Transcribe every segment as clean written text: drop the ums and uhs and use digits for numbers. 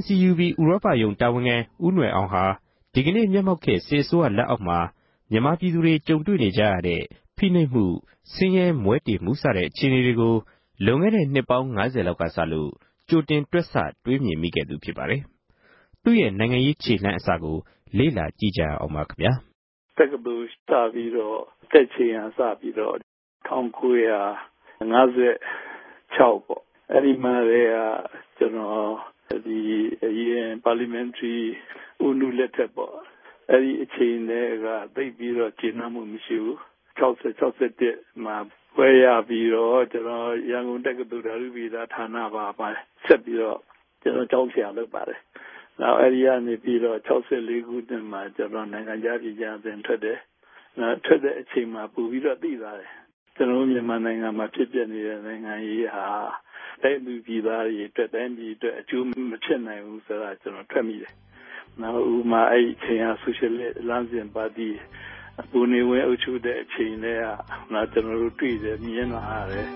NCUB ဥရောပယုံတာဝန်ခံဦးနွယ်အောင်ဟာဒီကနေ့မျက်မှောက်ခေတ်စစ်အစိုးရလက်အောက်မှာမြန်မာပြည်သူတွေကြုံတွေ့နေကြရတဲ့ဖိနှိပ်မှုဆင်းရဲမွဲတေမှုစတဲ့အခြေအနေတွေကိုလွန်ခဲ့တဲ့နှစ်ပေါင်း50လောက်ကစလို့ကြိုတင်တွက်ဆတွေးမြင်မိခဲ့သူဖြစ်ပါတယ်။သူ့ရဲ့နိုင်ငံရေးခြေလှမ်းအစကိုလေ့လာကြည့်ကြအောင်ပါခင်ဗျာ။တက္ကသိုလ်စပြီးတော့တက်ချင်ရစပြီးတော့1956ပေါ့အဲ့ဒီမှာလည်းကျွန်တော်ဒီအရင်ပါလီမန်ထရီဦးနုလက်ထက်ပေါ့အဲ့ဒီအချိန်တွေကသိပြီးတော့ကျင်းနှမှုမရှိဘူး60-61မှာဝယ်ရပြီးတော့ကျွန်တော်ရန်ကုန်တက္ကသိုလ်ဓာတုဗေဒဌာနပါဆက်ပြီးတော့ကျွန်တော်ကျောင်းဆရာလုပ်ပါတယ်နောက်အဲ့ဒီကနေပြီးတော့64ခုနှစ်မှာကျွန်တော်နိုင်ငံခြားပြည်ကြားသင်ထွက်တယ်ထွက်တဲ့အချိန်မှာပူပြီးတော့သိသွားတယ်ကျွန်တော်မြန်မာနိုင်ငံမှာဖြစ်ပျက်နေတဲ့နိုင်ငံရေးဟာတိုင်းပြည်သားတွေအတွက်တိုင်းပြည်အတွက်အကျိုးမဖြစ်နိုင်ဘူးဆိုတာကျွန်တော်ထွက်မိတယ်နောက်ဥမာအဲ့အချိန်ဟာဆိုရှယ်လစ်လမ်းစဉ်ပါတီဘူနေဝဲအုပ်ချုပ်တဲ့အချိန်တွေကကျွန်တော်တို့တွေ့တယ်မြင်လာရတယ်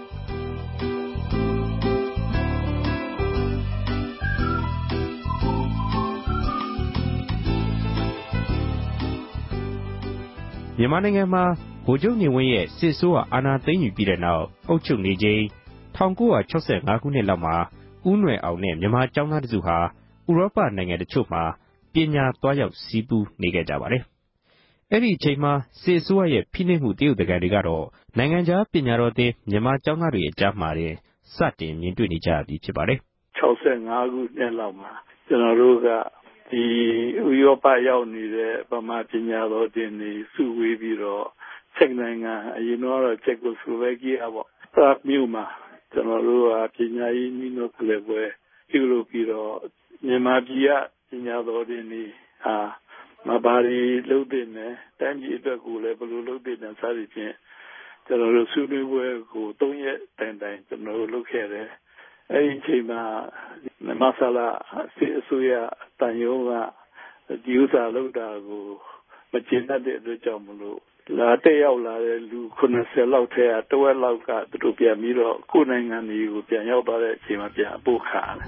မြန်မာနိုင်ငံမှာဗိုလ်ချုပ်နေဝင်းရဲ့စစ်ဆိုးအာဏာသိမ်းယူပြီးတဲ့နောက်အုပ်ချုပ်နေချိန်1965ခုနှစ်လောက်မှာဦးနွယ်အောင်နဲ့မြန်မာကျောင်းသားတစုဟာဥရောပနိုင်ငံတချို့မှာပညာသွားရောက်စီးပူးနေခဲ့ကြပါတယ်။အဲ့ဒီအချိန်မှာစစ်အစိုးရရဲ့ဖိနှိပ်မှုတရုတ်တကန်တွေကတော့နိုင်ငံခြားပညာတော်သင်မြန်မာကျောင်းသားတွေအကြားမှာတင်စတင်မြင်တွေ့နေကြပြီဖြစ်ပါတယ်။65ခုနှစ်လောက်မှာကျွန်တော်တို့ကဒီဥရောပရောက်နေတဲ့ဗမာပညာတော်သင်တွေစုဝေးပြီးတော့ချက်နိုင်ငံအရင်တော့ချက်ကိုစလိုဗက်ကီးယားပေါ့ပရတ်မြို့မှာကျွန်တော်တို့ကပညာရေးနှီးနှောကလေးပွဲပြုလုပ်ပြီးတော့မြန်မာပြည်ကပညာတော်သင်တွေမဘာတွေလုပ်တဲ့နဲ့တိုင်းပြည်အတွက်ကိုလည်းဘယ်လိုလုပ်တဲ့နဲ့စသည်ဖြင့်ကျွန်တော်တို့ဆွေးနွေးပွဲကို3ရက်တိုင်ကျွန်တော်တို့လုပ်ခဲ့တယ်အဲ့ဒီအချိန်မှာမဆလာစစ်အစိုးရတန်ရုံးကဒီဥစ္စာလုပ်တာကိုမကျေနပ်တဲ့အတွက်ကြောင့်မလို့လာတက်ရောက်လာတဲ့လူ90လောက်ထဲကတဝက်လောက်ကသူတို့ပြန်ပြီးတော့ကိုယ်နိုင်ငံတွေကိုပြန်ရောက်သွားတဲ့အချိန်မှာပြန်အပို့ခံရတယ်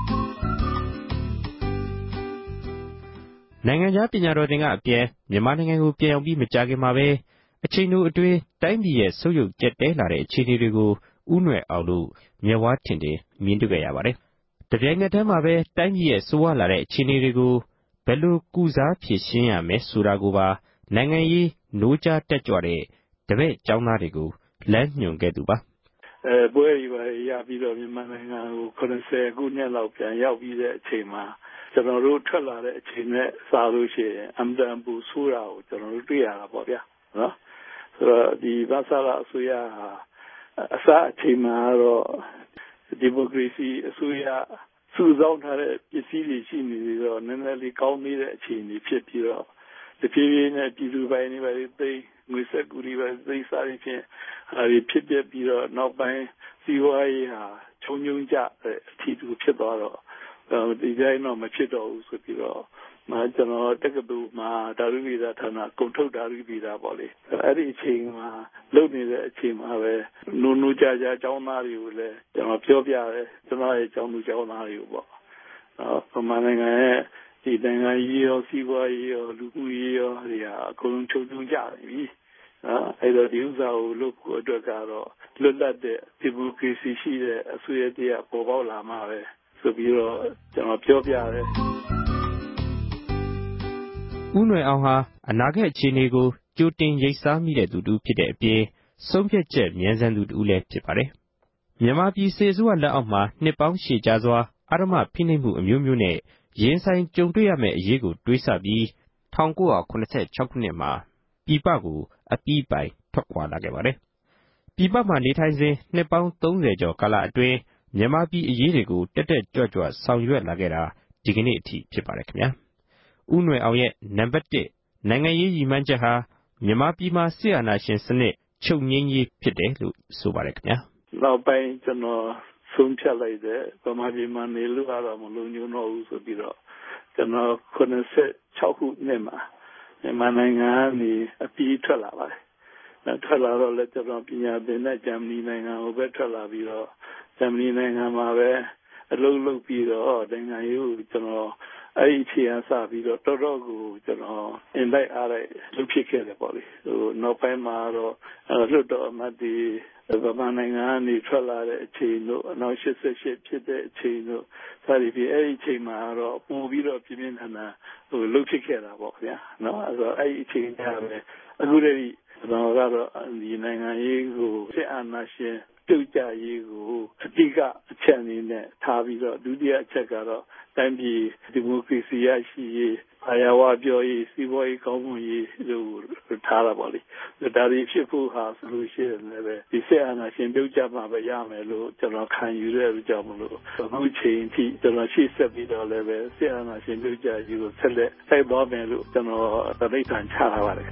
နိုင်ငံခြားပညာတော်သင်ကအပြန်မြန်မာနိုင်ငံကိုပြန်ရောက်ပြီးမကြာခင်မှာပဲအချိန်တို့အတွင်းတိုင်းပြည်ရဲ့ဆုပ်ယုပ်ကျက်တဲလာတဲ့အခြေအနေတွေကိုဦးနွယ်အောင်တို့မျက်ဝါးထင်တယ်မြင်တွေ့ကြရပါတယ်။တပြိုင်နက်တည်းမှာပဲတိုင်းပြည်ရဲ့ဆိုးဝါးလာတဲ့အခြေအနေတွေကိုဘယ်လိုကုစားဖြေရှင်းရမယ်ဆိုတာကိုပါနိုင်ငံရေးနိုးကြားတက်ကြွတဲ့တပည့်ကျောင်းသားတွေကိုလမ်းညွှန်ခဲ့သူပါ။ပွဲရီပါရပြီးတော့မြန်မာနိုင်ငံကို90ခုနှစ်လောက်ပြန်ရောက်ပြီးတဲ့အချိန်မှာကျွန်တော်တို့ထွက်လာတဲ့အချိန်နဲ့စားလို့ရှိရင်အမ်တန်ပူဆိုးတာကိုကျွန်တော်တို့တွေ့ရတာပေါ့ဗျာနော်ဆိုတော့ဒီဘာသာလာအစိုးရဟာအစအချိန်မှာတော့ဒီမိုကရေစီအစိုးရစုဆောင်းထားတဲ့ပစ္စည်းတွေရှိနေပြီးတော့နည်းနည်းလေးကောင်းနေတဲ့အခြေအနေဖြစ်ပြီးတော့တဖြည်းဖြည်းနဲ့ပြည်သူပိုင်းတွေပဲသိငွေစက်ကူတွေပဲသိစားရဖြင့်အဲဒီဖြစ်ပြပြီးတော့နောက်ပိုင်းစီးပွားရေးဟာချုံကြတဲ့အထီးတူဖြစ်သွားတော့ဒီတိုင်းတော့မဖြစ်တော့ဘူးဆိုပြီးတော့ကျွန်တော်တက္ကသိုလ်မှာဓာတုဗေဒဌာနကုန်ထုတ်ဓာတုဗေဒပေါ့လေအဲ့ဒီအချိန်မှာလုပ်နေတဲ့အချိန်မှာပဲနိုးကြားကျောင်းသားတွေကိုလည်းကျွန်တော်ပြောပြတယ်ကျွန်တော်ရဲ့ကျောင်းသူကျောင်းသားတွေကိုပေါ့ဗမာနိုင်ငံရဲ့ဒီနိုင်ငံရေးရောစီးပွားရေးရောလူမှုရေးရောတွေဟာအကုန်လုံးချုံကြပြီအဲ့တော့ဒီဥစ္စာကိုလုပ်ဖို့အတွက်ကတော့လွတ်လပ်တဲ့ဒီမိုကရေစီရှိတဲ့အစိုးရတရားပေါ်ပေါက်လာမှာပဲဆိုပြီးတော့ကျွန်တော်ပြောပြတယ်ဦးနွယ်အောင်ဟာအနာဂတ်အခြေအနေကိုကြိုတင်ရိပ်စားမိတဲ့သူတူဖြစ်တဲ့အပြင်ဆုံးဖြတ်ချက်မြန်ဆန်သူတူလည်းဖြစ်ပါတယ်။မြန်မာပြည်စစ်အစိုးရလက်အောက်မှာနှစ်ပေါင်းရှည်ကြာစွာအဓမ္မဖိနှိပ်မှုအမျိုးမျိုးနဲ့ရင်ဆိုင်ကြုံတွေ့ရမယ့်အရေးကိုတွေးဆပြီး1986ခုနှစ်မှာပြည်ပကိုအပြီးပိုင်ထွက်ခွာလာခဲ့ပါတယ်။ပြည်ပမှာနေထိုင်စဉ်နှစ်ပေါင်း30ကျော်ကာလအတွင်းမြန်မာပြည်အရေးတွေကိုတက်တက်ကြွကြွဆောင်ရွက်လာခဲ့တာဒီကနေ့အထိဖြစ်ပါတယ်ခင်ဗျာ။ဦးနွယ်အောင်ရဲ့နံပါတ်1နိုင်ငံရေးရည်မှန်းချက်ဟာမြန်မာပြည်မှာစစ်အာဏာရှင်စနစ်ချုပ်ငြိမ်းရေးဖြစ်တယ်လို့ဆိုပါတယ်ခင်ဗျာ။နောက်ပိုင်းကျွန်တော်ဆုံးဖြတ်လိုက်တဲ့ဗမာပြည်မှာနေလို့ကတော့မလုံခြုံတော့ဘူးဆိုပြီးတော့ကျွန်တော်86ခုနှစ်မှာမြန်မာနိုင်ငံကနေအပြီးထွက်လာပါတယ်။ထွက်လာတော့လည်းကျွန်တော်ပညာသင်တဲ့ဂျာမနီနိုင်ငံကိုပဲထွက်လာပြီးတော့ဂျာမနီနိုင်ငံမှာပဲအလုံးလုံးပြီးတော့နိုင်ငံရေးကိုကျွန်တော်အဲ့ဒီခြေအစပြီးတော့တော်တော်ကိုကျွန်တော်အင်လိုက်အားလိုက်လုပ်ဖြစ်ခဲ့တယ်ပေါ့လေနောက်ပိုင်းမှာတော့လွတ်တော်အမတ်တွေဗမာနိုင်ငံကနေထွက်လာတဲ့အချိန်တို့နောက်88ဖြစ်တဲ့အချိန်တို့စသည်ဖြင့်အဲ့ဒီအချိန်မှာတော့ပို့ပြီးတော့ပြင်းပြင်းထန်ထန်လုပ်ဖြစ်ခဲ့တာပေါ့ဗျာနော်အဲ့တော့အဲ့ဒီအချိန်ကပဲအခုတည်းကျွန်တော်ကတော့ဒီနိုင်ငံရေးကိုစစ်အာဏာရှင်ပြုတ်ကြရေးကိုအဓိကအချက်အနေနဲ့ထားပြီးတော့ဒုတိယအချက်ကတော့တိုင်းပြည်ဒီမိုကရေစီရရှိရေးအာရဝပြောရေးစီးပွားရေးကောင်းမွန်ရေးလို့ထားတာပေါ့လေဒါတွေဖြစ်ဖို့ဟာဆိုလို့ရှိရင်လည်းဒီစစ်အာဏာရှင်ပြုတ်ကြမှာပဲရမယ်လို့ကျွန်တော်ခံယူရတဲ့ကြောင့်မလို့အခုချိန်ထိကျွန်တော်ရှေ့ဆက်ပြီးတော့လည်းပဲစစ်အာဏာရှင်ပြုတ်ကြရေးကိုဆက်လက်တိုက်သွားမယ်လို့ကျွန်တော်သတိထားချထားပါတယ်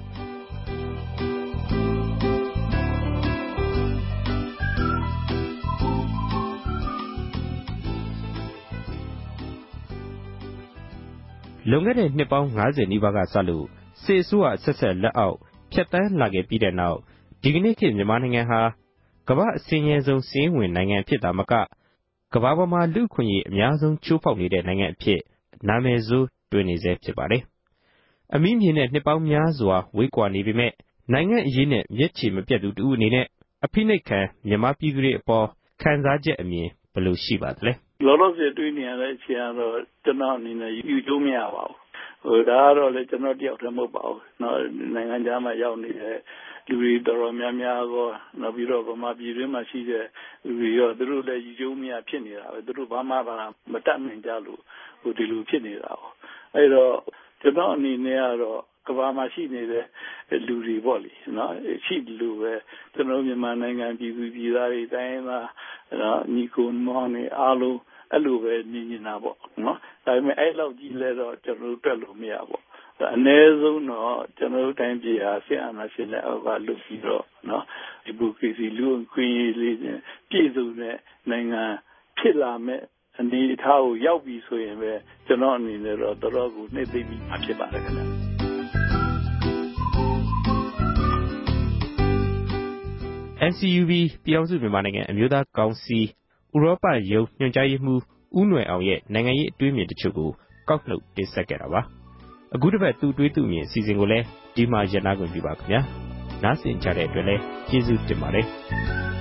လွန်ခဲ့တဲ့နှစ်ပေါင်း90နီးပါးကစလို့စစ်အစိုးရဆက်ဆက်လက်အောက်ဖြတ်တန်းလာခဲ့ပြီးတဲ့နောက်ဒီကနေ့ခေတ်မြန်မာနိုင်ငံဟာကမ္ဘာအစင်းရဲဆုံးစီးဝင်နိုင်ငံဖြစ်တာမကကမ္ဘာပေါ်မှာလူ့ခွင့်ရေးအများဆုံးချိုးဖောက်နေတဲ့နိုင်ငံအဖြစ်နာမည်ဆိုးတွင်နေဆဲဖြစ်ပါတယ်။အမိမြေနဲ့နှစ်ပေါင်းများစွာဝေးကွာနေပေမဲ့နိုင်ငံအရေးနဲ့မျက်ခြေမပြတ်သူတူအနေနဲ့အဖိနှိပ်ခံမြန်မာပြည်သူတွေအပေါ်ခံစားချက်အမြင်ဘယ်လိုရှိပါသလဲ။လောလောဆယ်တွေ့နေရတဲ့အချိန်ကတော့ကျွန်တော်အနေနဲ့ယူကျုံးမရပါဘူးဒါကတော့လေကျွန်တော်တယောက်တည်းမဟုတ်ပါဘူးနော်နိုင်ငံခြားမှာရောက်နေတဲ့လူတွေတော်တော်များများကောနောက်ပြီးတော့ဗမာပြည်တွင်းမှာရှိတဲ့လူတွေရောသူတို့လည်းယူကျုံးမရဖြစ်နေတာပဲသူတို့ဘာမှမတတ်နိုင်ကြလို့ဒီလိုဖြစ်နေတာပေါ့အဲ့တော့ကျွန်တော်အနေနဲ့ကတော့ကမ္ဘာမှာရှိနေတဲ့လူတွေပေါ့လေနော်ရှိလို့ပဲကျွန်တော်မြန်မာနိုင်ငံပြည်သူပြည်သားတွေတိုင်းသားနော်ညီကိုမောင်နေအားလုံးအဲ့လိုပဲနေနေတာပေါ့နော်ဒါပေမဲ့အဲ့လောက်ကြီးလဲတော့ကျွန်တော်တို့တွက်လို့မရပေါ့အနည်းဆုံးတော့ကျွန်တော်တို့တိုင်းပြည်ဟာစစ်အာဏာရှင်နဲ့အောက်ကလွတ်ပြီးတော့နော်ဒီမိုကရေစီလူ့အခွင့်အရေးလေးနဲ့ပြည်သူနဲ့နိုင်ငံဖြစ်လာမဲ့အနေအထားကိုရောက်ပြီဆိုရင်ပဲကျွန်တော်အနေနဲ့တော့တော်တော်ကိုနှိမ့်သိမ့်ပြီးဖြစ်ပါတယ်ခင်ဗျ NCUB ပြည်အောင်စုမြန်မာနိုင်ငံအမျိုးသားကောင်စီဥရောပရုံးညွှန်ကြားရေးမှူးဦးနွယ်အောင်ရဲ့နိုင်ငံရေးအတွေးအမြင်တချို့ကိုကောက်နှုတ်တင်ဆက်ခဲ့တာပါအခုတစ်ပတ်သူတွေးသူမြင်အစီအစဉ်ကိုလည်းဒီမှာရပ်နားခွင့်ပြုပါခင်ဗျာနားဆင်ကြတဲ့အတွက်လည်းကျေးဇူးတင်ပါတယ်